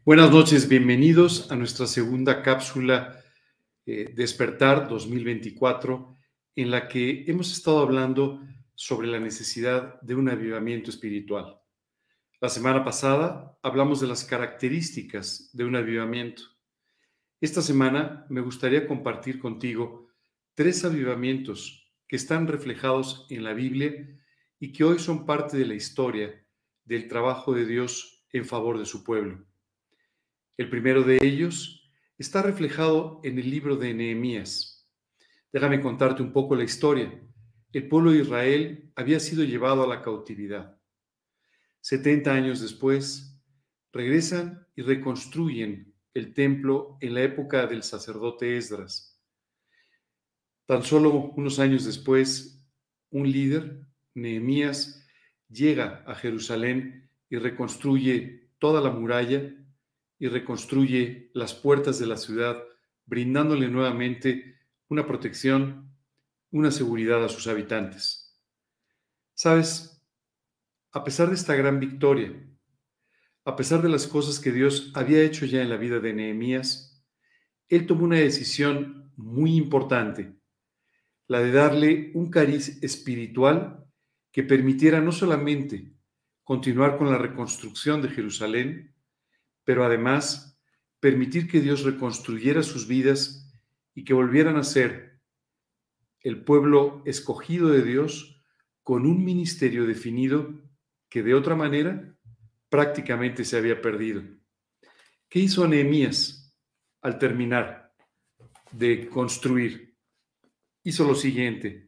Buenas noches, bienvenidos a nuestra segunda cápsula Despertar 2024, en la que hemos estado hablando sobre la necesidad de un avivamiento espiritual. La semana pasada hablamos de las características de un avivamiento. Esta semana me gustaría compartir contigo 3 avivamientos que están reflejados en la Biblia y que hoy son parte de la historia del trabajo de Dios en favor de su pueblo. El primero de ellos está reflejado en el libro de Nehemías. Déjame contarte un poco la historia. El pueblo de Israel había sido llevado a la cautividad. 70 años después, regresan y reconstruyen el templo en la época del sacerdote Esdras. Tan solo unos años después, un líder, Nehemías, llega a Jerusalén y reconstruye toda la muralla y reconstruye las puertas de la ciudad, brindándole nuevamente una protección, una seguridad a sus habitantes. ¿Sabes? A pesar de esta gran victoria, a pesar de las cosas que Dios había hecho ya en la vida de Nehemías, él tomó una decisión muy importante, la de darle un cariz espiritual que permitiera no solamente continuar con la reconstrucción de Jerusalén, pero además permitir que Dios reconstruyera sus vidas y que volvieran a ser el pueblo escogido de Dios con un ministerio definido que de otra manera prácticamente se había perdido. ¿Qué hizo Nehemías al terminar de construir? Hizo lo siguiente.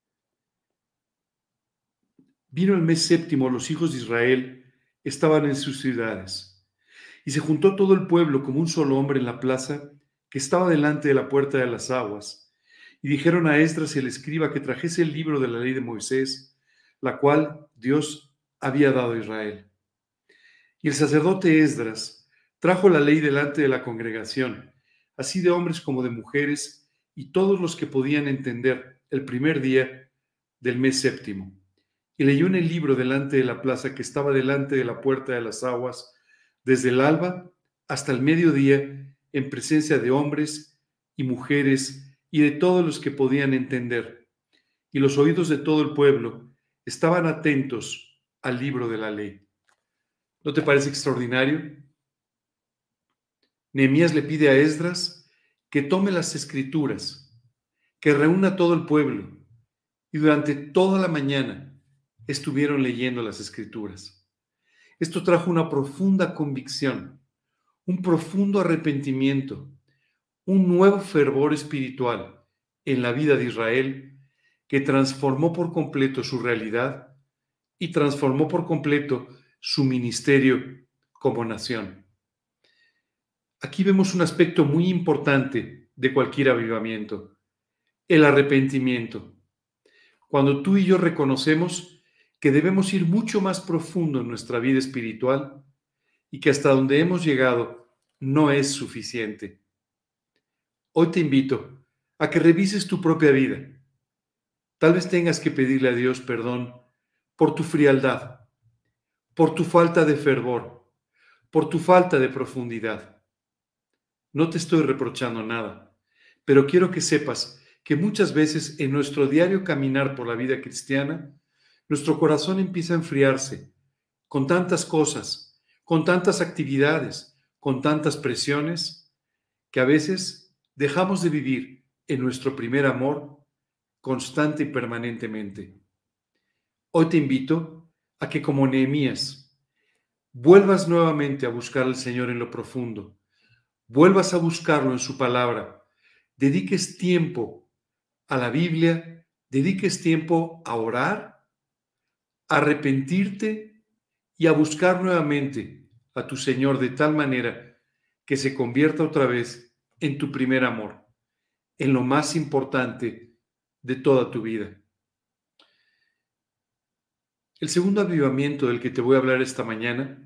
Vino el mes séptimo, los hijos de Israel estaban en sus ciudades, y se juntó todo el pueblo como un solo hombre en la plaza que estaba delante de la puerta de las aguas, y dijeron a Esdras el escriba que trajese el libro de la ley de Moisés, la cual Dios había dado a Israel. Y el sacerdote Esdras trajo la ley delante de la congregación, así de hombres como de mujeres, y todos los que podían entender, el primer día del mes séptimo. Y leyó en el libro delante de la plaza que estaba delante de la puerta de las aguas, desde el alba hasta el mediodía, en presencia de hombres y mujeres y de todos los que podían entender. Y los oídos de todo el pueblo estaban atentos al libro de la ley. ¿No te parece extraordinario? Nehemías le pide a Esdras que tome las escrituras, que reúna a todo el pueblo, y durante toda la mañana estuvieron leyendo las escrituras. Esto trajo una profunda convicción, un profundo arrepentimiento, un nuevo fervor espiritual en la vida de Israel que transformó por completo su realidad y transformó por completo su ministerio como nación. Aquí vemos un aspecto muy importante de cualquier avivamiento, el arrepentimiento. Cuando tú y yo reconocemos que debemos ir mucho más profundo en nuestra vida espiritual y que hasta donde hemos llegado no es suficiente. Hoy te invito a que revises tu propia vida. Tal vez tengas que pedirle a Dios perdón por tu frialdad, por tu falta de fervor, por tu falta de profundidad. No te estoy reprochando nada, pero quiero que sepas que muchas veces en nuestro diario caminar por la vida cristiana, nuestro corazón empieza a enfriarse con tantas cosas, con tantas actividades, con tantas presiones, que a veces dejamos de vivir en nuestro primer amor constante y permanentemente. Hoy te invito a que, como Nehemías, vuelvas nuevamente a buscar al Señor en lo profundo, vuelvas a buscarlo en su palabra, dediques tiempo a la Biblia, dediques tiempo a orar, a arrepentirte y a buscar nuevamente a tu Señor de tal manera que se convierta otra vez en tu primer amor, en lo más importante de toda tu vida. El segundo avivamiento del que te voy a hablar esta mañana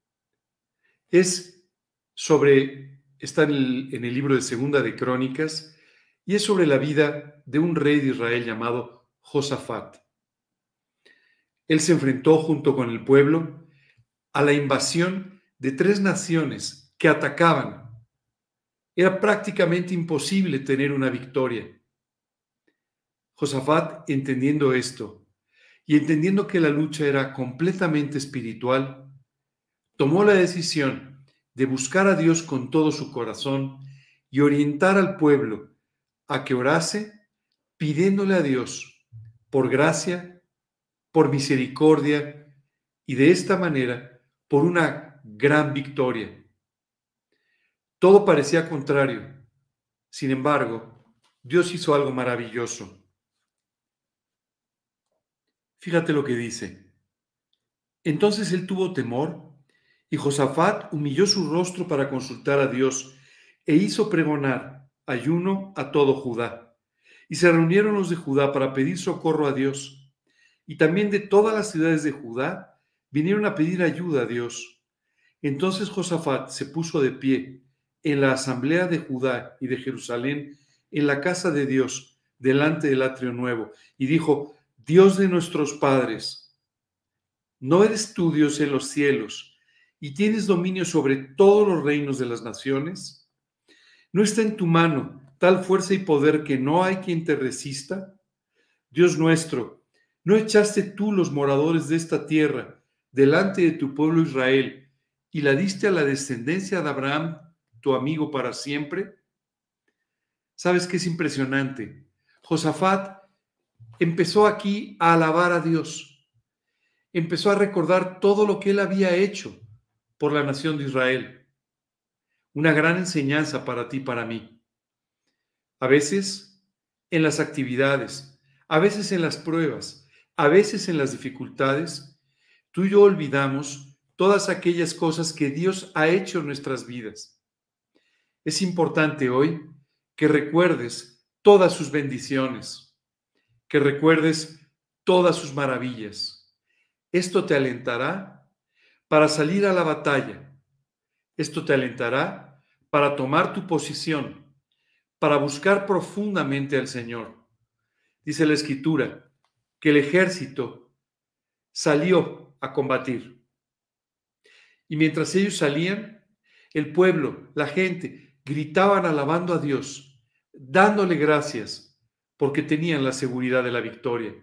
está en el libro de Segunda de Crónicas, y es sobre la vida de un rey de Israel llamado Josafat. Él se enfrentó junto con el pueblo a la invasión de 3 naciones que atacaban. Era prácticamente imposible tener una victoria. Josafat, entendiendo esto y entendiendo que la lucha era completamente espiritual, tomó la decisión de buscar a Dios con todo su corazón y orientar al pueblo a que orase pidiéndole a Dios por gracia, por misericordia y de esta manera por una gran victoria. Todo parecía contrario. Sin embargo, Dios hizo algo maravilloso. Fíjate lo que dice. Entonces él tuvo temor y Josafat humilló su rostro para consultar a Dios e hizo pregonar ayuno a todo Judá. Y se reunieron los de Judá para pedir socorro a Dios. Y también de todas las ciudades de Judá vinieron a pedir ayuda a Dios. Entonces Josafat se puso de pie en la asamblea de Judá y de Jerusalén, en la casa de Dios, delante del atrio nuevo, y dijo: Dios de nuestros padres, ¿no eres tú Dios en los cielos y tienes dominio sobre todos los reinos de las naciones? ¿No está en tu mano tal fuerza y poder que no hay quien te resista? Dios nuestro, ¿no echaste tú los moradores de esta tierra delante de tu pueblo Israel y la diste a la descendencia de Abraham, tu amigo para siempre? ¿Sabes qué es impresionante? Josafat empezó aquí a alabar a Dios, empezó a recordar todo lo que él había hecho por la nación de Israel. Una gran enseñanza para ti y para mí. A veces en las actividades, a veces en las pruebas, a veces en las dificultades, tú y yo olvidamos todas aquellas cosas que Dios ha hecho en nuestras vidas. Es importante hoy que recuerdes todas sus bendiciones, que recuerdes todas sus maravillas. Esto te alentará para salir a la batalla. Esto te alentará para tomar tu posición, para buscar profundamente al Señor. Dice la Escritura que el ejército salió a combatir. Y mientras ellos salían, el pueblo, la gente, gritaban alabando a Dios, dándole gracias, porque tenían la seguridad de la victoria.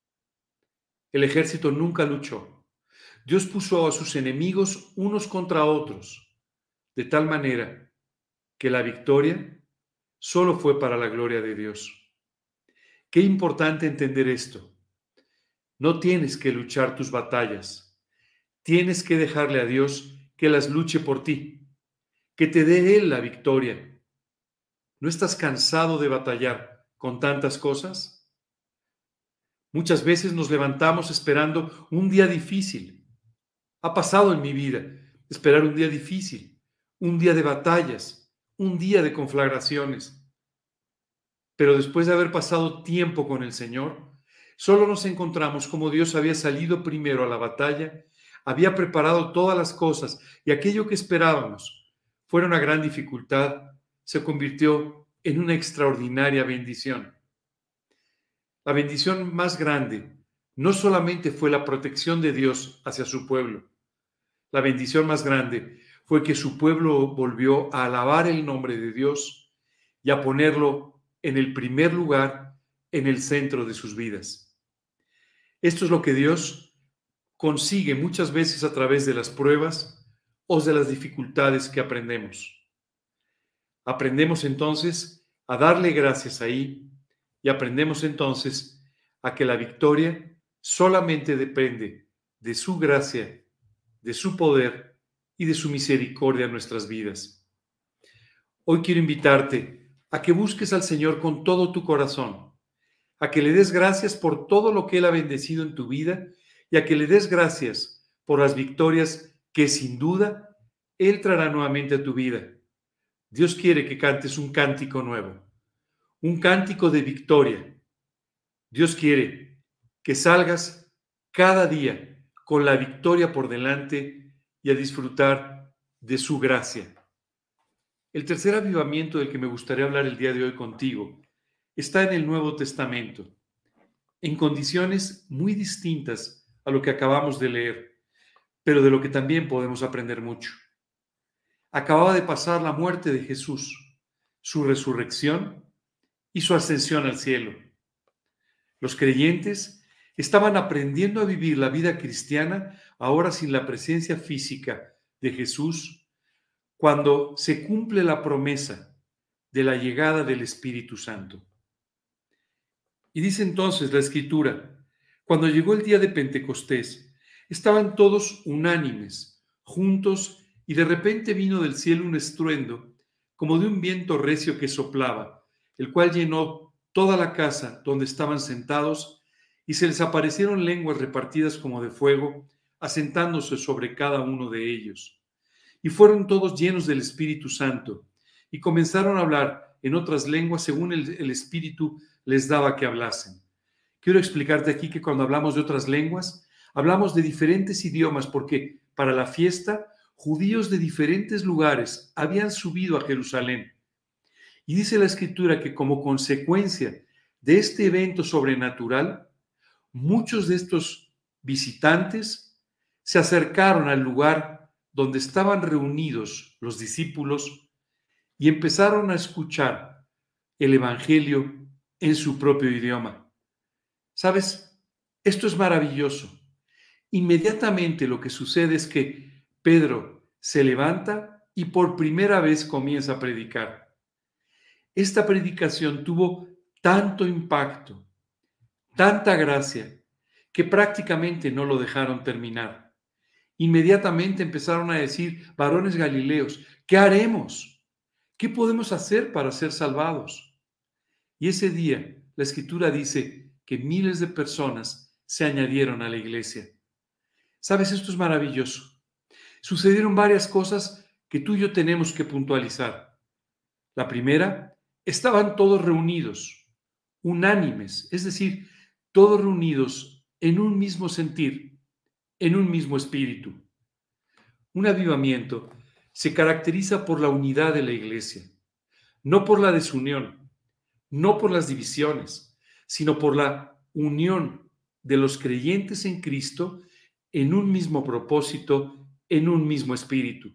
El ejército nunca luchó. Dios puso a sus enemigos unos contra otros, de tal manera que la victoria solo fue para la gloria de Dios. Qué importante entender esto. No tienes que luchar tus batallas. Tienes que dejarle a Dios que las luche por ti, que te dé Él la victoria. ¿No estás cansado de batallar con tantas cosas? Muchas veces nos levantamos esperando un día difícil. Ha pasado en mi vida esperar un día difícil, un día de batallas, un día de conflagraciones. Pero después de haber pasado tiempo con el Señor, solo nos encontramos como Dios había salido primero a la batalla, había preparado todas las cosas y aquello que esperábamos fuera una gran dificultad, se convirtió en una extraordinaria bendición. La bendición más grande no solamente fue la protección de Dios hacia su pueblo, la bendición más grande fue que su pueblo volvió a alabar el nombre de Dios y a ponerlo en el primer lugar, en el centro de sus vidas. Esto es lo que Dios consigue muchas veces a través de las pruebas o de las dificultades que aprendemos. Aprendemos entonces a darle gracias ahí y aprendemos entonces a que la victoria solamente depende de su gracia, de su poder y de su misericordia en nuestras vidas. Hoy quiero invitarte a que busques al Señor con todo tu corazón, a que le des gracias por todo lo que Él ha bendecido en tu vida y a que le des gracias por las victorias que sin duda Él traerá nuevamente a tu vida. Dios quiere que cantes un cántico nuevo, un cántico de victoria. Dios quiere que salgas cada día con la victoria por delante y a disfrutar de su gracia. El tercer avivamiento del que me gustaría hablar el día de hoy contigo está en el Nuevo Testamento, en condiciones muy distintas a lo que acabamos de leer, pero de lo que también podemos aprender mucho. Acababa de pasar la muerte de Jesús, su resurrección y su ascensión al cielo. Los creyentes estaban aprendiendo a vivir la vida cristiana ahora sin la presencia física de Jesús, cuando se cumple la promesa de la llegada del Espíritu Santo. Y dice entonces la Escritura, cuando llegó el día de Pentecostés, estaban todos unánimes, juntos, y de repente vino del cielo un estruendo, como de un viento recio que soplaba, el cual llenó toda la casa donde estaban sentados, y se les aparecieron lenguas repartidas como de fuego, asentándose sobre cada uno de ellos. Y fueron todos llenos del Espíritu Santo, y comenzaron a hablar en otras lenguas según el Espíritu les daba que hablasen. Quiero explicarte aquí que cuando hablamos de otras lenguas, hablamos de diferentes idiomas, porque para la fiesta, judíos de diferentes lugares habían subido a Jerusalén. Y dice la Escritura que como consecuencia de este evento sobrenatural, muchos de estos visitantes se acercaron al lugar donde estaban reunidos los discípulos y empezaron a escuchar el Evangelio en su propio idioma. ¿Sabes? Esto es maravilloso. Inmediatamente lo que sucede es que Pedro se levanta y por primera vez comienza a predicar. Esta predicación tuvo tanto impacto, tanta gracia, que prácticamente no lo dejaron terminar. Inmediatamente empezaron a decir, varones galileos, ¿qué haremos? ¿Qué podemos hacer para ser salvados? Y ese día, la Escritura dice que miles de personas se añadieron a la iglesia. ¿Sabes? Esto es maravilloso. Sucedieron varias cosas que tú y yo tenemos que puntualizar. La primera, estaban todos reunidos, unánimes, es decir, todos reunidos en un mismo sentir, en un mismo espíritu. Un avivamiento se caracteriza por la unidad de la iglesia, no por la desunión, no por las divisiones, sino por la unión de los creyentes en Cristo en un mismo propósito, en un mismo espíritu.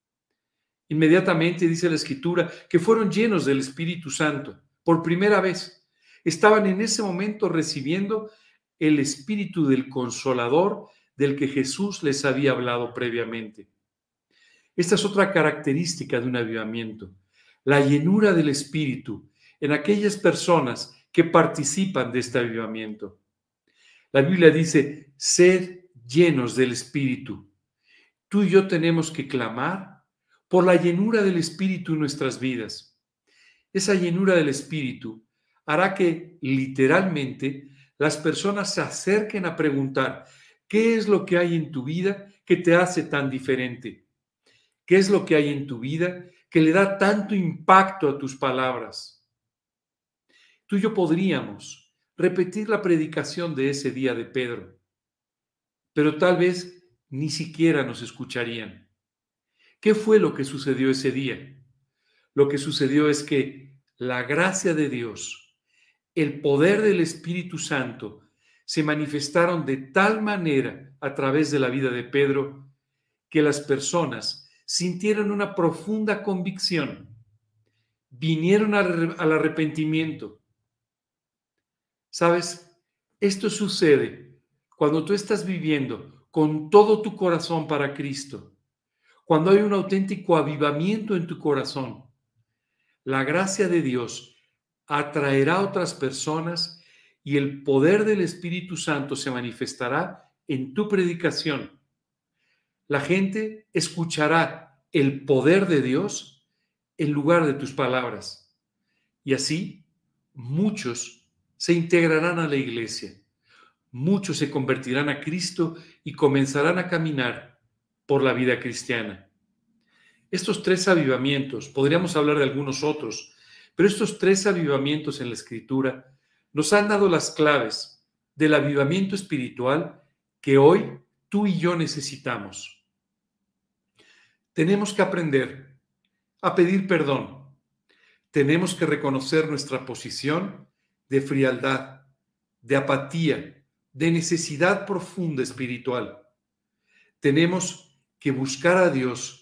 Inmediatamente dice la Escritura que fueron llenos del Espíritu Santo por primera vez. Estaban en ese momento recibiendo el Espíritu del Consolador del que Jesús les había hablado previamente. Esta es otra característica de un avivamiento, la llenura del Espíritu en aquellas personas que participan de este avivamiento. La Biblia dice, sed llenos del Espíritu. Tú y yo tenemos que clamar por la llenura del Espíritu en nuestras vidas. Esa llenura del Espíritu hará que literalmente las personas se acerquen a preguntar, ¿qué es lo que hay en tu vida que te hace tan diferente? ¿Qué es lo que hay en tu vida que le da tanto impacto a tus palabras? Tú y yo podríamos repetir la predicación de ese día de Pedro, pero tal vez ni siquiera nos escucharían. ¿Qué fue lo que sucedió ese día? Lo que sucedió es que la gracia de Dios, el poder del Espíritu Santo, se manifestaron de tal manera a través de la vida de Pedro que las personas sintieron una profunda convicción, vinieron al arrepentimiento. ¿Sabes? Esto sucede cuando tú estás viviendo con todo tu corazón para Cristo, cuando hay un auténtico avivamiento en tu corazón. La gracia de Dios atraerá a otras personas y el poder del Espíritu Santo se manifestará en tu predicación. La gente escuchará el poder de Dios en lugar de tus palabras. Y así, muchos se integrarán a la iglesia. Muchos se convertirán a Cristo y comenzarán a caminar por la vida cristiana. Estos tres avivamientos, podríamos hablar de algunos otros, pero estos tres avivamientos en la Escritura nos han dado las claves del avivamiento espiritual que hoy tú y yo necesitamos. Tenemos que aprender a pedir perdón. Tenemos que reconocer nuestra posición de frialdad, de apatía, de necesidad profunda espiritual. Tenemos que buscar a Dios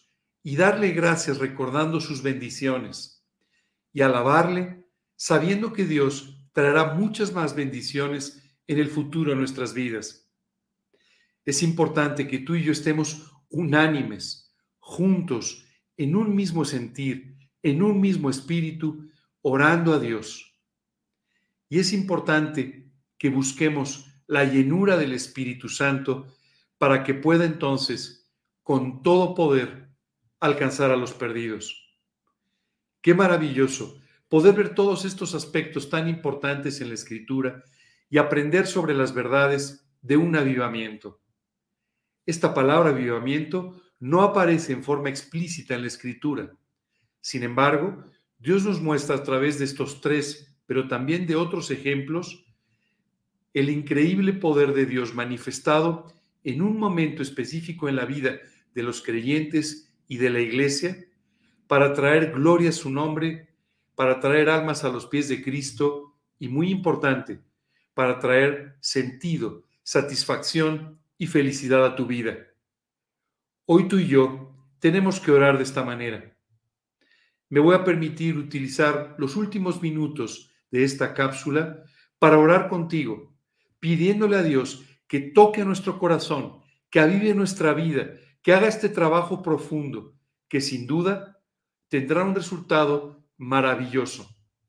y darle gracias recordando sus bendiciones y alabarle sabiendo que Dios traerá muchas más bendiciones en el futuro a nuestras vidas. Es importante que tú y yo estemos unánimes, juntos, en un mismo sentir, en un mismo espíritu, orando a Dios. Y es importante que busquemos la llenura del Espíritu Santo para que pueda entonces, con todo poder, alcanzar a los perdidos. Qué maravilloso poder ver todos estos aspectos tan importantes en la Escritura y aprender sobre las verdades de un avivamiento. Esta palabra avivamiento no aparece en forma explícita en la Escritura. Sin embargo, Dios nos muestra a través de estos tres, pero también de otros ejemplos, el increíble poder de Dios manifestado en un momento específico en la vida de los creyentes y de la iglesia para traer gloria a su nombre, para traer almas a los pies de Cristo y, muy importante, para traer sentido, satisfacción y felicidad a tu vida. Hoy tú y yo tenemos que orar de esta manera. Me voy a permitir utilizar los últimos minutos de esta cápsula para orar contigo, pidiéndole a Dios que toque a nuestro corazón, que avive nuestra vida, que haga este trabajo profundo, que sin duda tendrá un resultado maravilloso.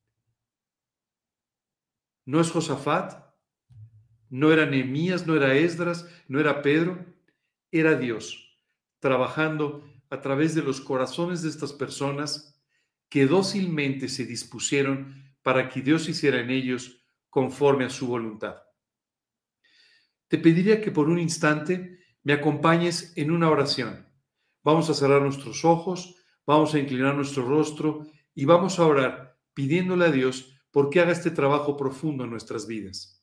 No es Josafat, no era Nehemías, no era Esdras, no era Pedro, era Dios, trabajando a través de los corazones de estas personas que dócilmente se dispusieron para que Dios hiciera en ellos conforme a su voluntad. Te pediría que por un instante me acompañes en una oración. Vamos a cerrar nuestros ojos, vamos a inclinar nuestro rostro y vamos a orar pidiéndole a Dios por que haga este trabajo profundo en nuestras vidas.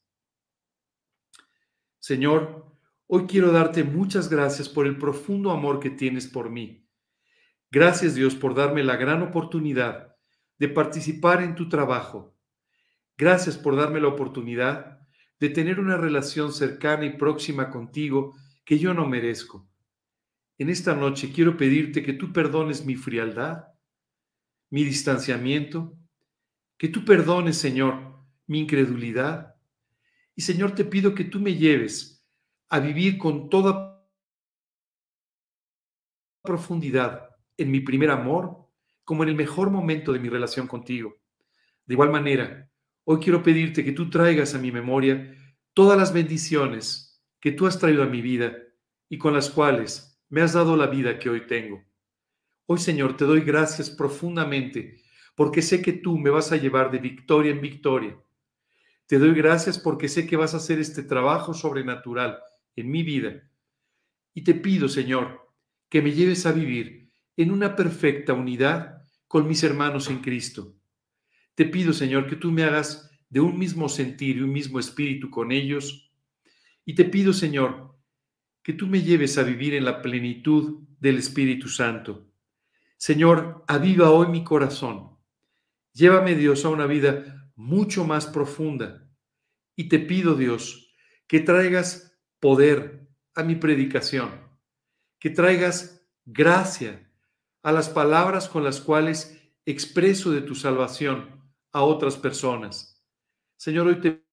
Señor, hoy quiero darte muchas gracias por el profundo amor que tienes por mí. Gracias, Dios, por darme la gran oportunidad de participar en tu trabajo. Gracias por darme la oportunidad de tener una relación cercana y próxima contigo que yo no merezco. En esta noche quiero pedirte que tú perdones mi frialdad, mi distanciamiento, que tú perdones, Señor, mi incredulidad. Y, Señor, te pido que tú me lleves a vivir con toda profundidad en mi primer amor, como en el mejor momento de mi relación contigo. De igual manera, hoy quiero pedirte que tú traigas a mi memoria todas las bendiciones que tú has traído a mi vida y con las cuales me has dado la vida que hoy tengo. Hoy, Señor, te doy gracias profundamente porque sé que tú me vas a llevar de victoria en victoria. Te doy gracias porque sé que vas a hacer este trabajo sobrenatural en mi vida. Y te pido, Señor, que me lleves a vivir en una perfecta unidad con mis hermanos en Cristo. Te pido, Señor, que tú me hagas de un mismo sentir y un mismo espíritu con ellos. Y te pido, Señor, que tú me lleves a vivir en la plenitud del Espíritu Santo. Señor, aviva hoy mi corazón. Llévame, Dios, a una vida mucho más profunda. Y te pido, Dios, que traigas poder a mi predicación, que traigas gracia a las palabras con las cuales expreso de tu salvación a otras personas. Señor, hoy te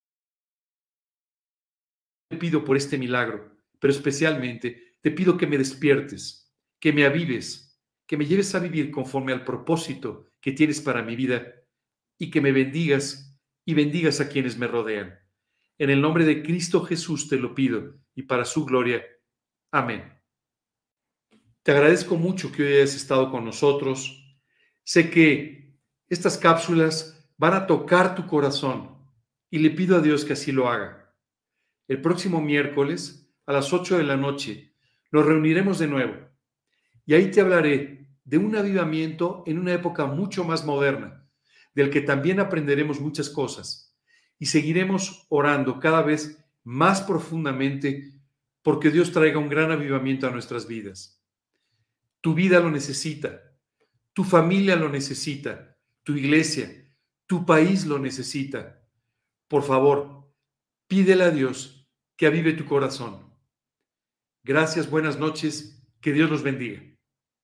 pido por este milagro, pero especialmente te pido que me despiertes, que me avives, que me lleves a vivir conforme al propósito que tienes para mi vida y que me bendigas y bendigas a quienes me rodean. En el nombre de Cristo Jesús te lo pido y para su gloria. Amén. Te agradezco mucho que hoy hayas estado con nosotros. Sé que estas cápsulas van a tocar tu corazón y le pido a Dios que así lo haga. El próximo miércoles a las 8 de la noche nos reuniremos de nuevo y ahí te hablaré de un avivamiento en una época mucho más moderna, del que también aprenderemos muchas cosas y seguiremos orando cada vez más profundamente porque Dios traiga un gran avivamiento a nuestras vidas. Tu vida lo necesita, tu familia lo necesita, tu iglesia, tu país lo necesita. Por favor, pídele a Dios que avive tu corazón. Gracias, buenas noches, que Dios los bendiga.